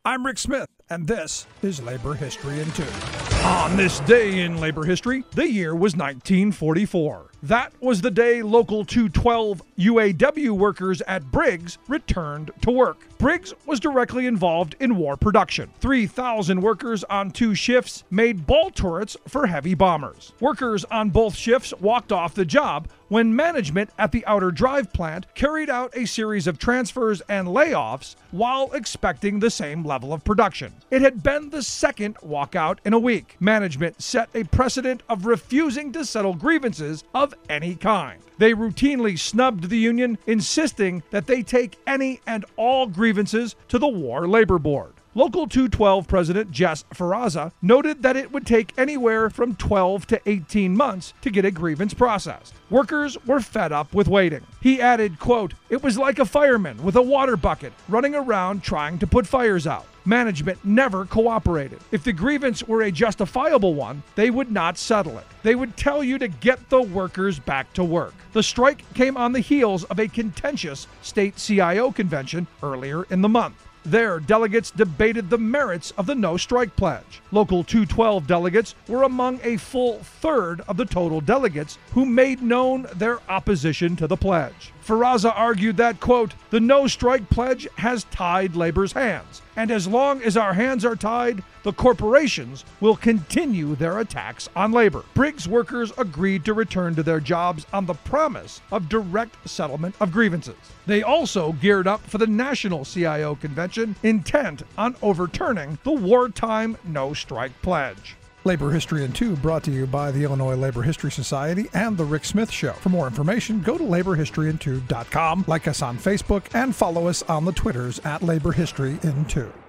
I'm Rick Smith, and this is Labor History in 2. On this day in labor history, the year was 1944. That was the day Local 212 UAW workers at Briggs returned to work. Briggs was directly involved in war production. 3,000 workers on 2 shifts made ball turrets for heavy bombers. Workers on both shifts walked off the job when management at the Outer Drive plant carried out a series of transfers and layoffs while expecting the same level of production. It had been the second walkout in a week. Management set a precedent of refusing to settle grievances of any kind. They routinely snubbed the union, insisting that they take any and all grievances to the War Labor Board. Local 212 President Jess Ferrazza noted that it would take anywhere from 12 to 18 months to get a grievance processed. Workers were fed up with waiting. He added, quote, "It was like a fireman with a water bucket running around trying to put fires out. Management never cooperated. If the grievance were a justifiable one, they would not settle it. They would tell you to get the workers back to work." The strike came on the heels of a contentious state CIO convention earlier in the month. There, delegates debated the merits of the no-strike pledge. Local 212 delegates were among a full third of the total delegates who made known their opposition to the pledge. Ferrazza argued that, quote, "The no-strike pledge has tied labor's hands, and as long as our hands are tied, the corporations will continue their attacks on labor." Briggs workers agreed to return to their jobs on the promise of direct settlement of grievances. They also geared up for the national CIO convention, intent on overturning the wartime no-strike pledge. Labor History in 2 brought to you by the Illinois Labor History Society and The Rick Smith Show. For more information, go to laborhistoryin2.com, like us on Facebook, and follow us on the Twitters at Labor History in 2.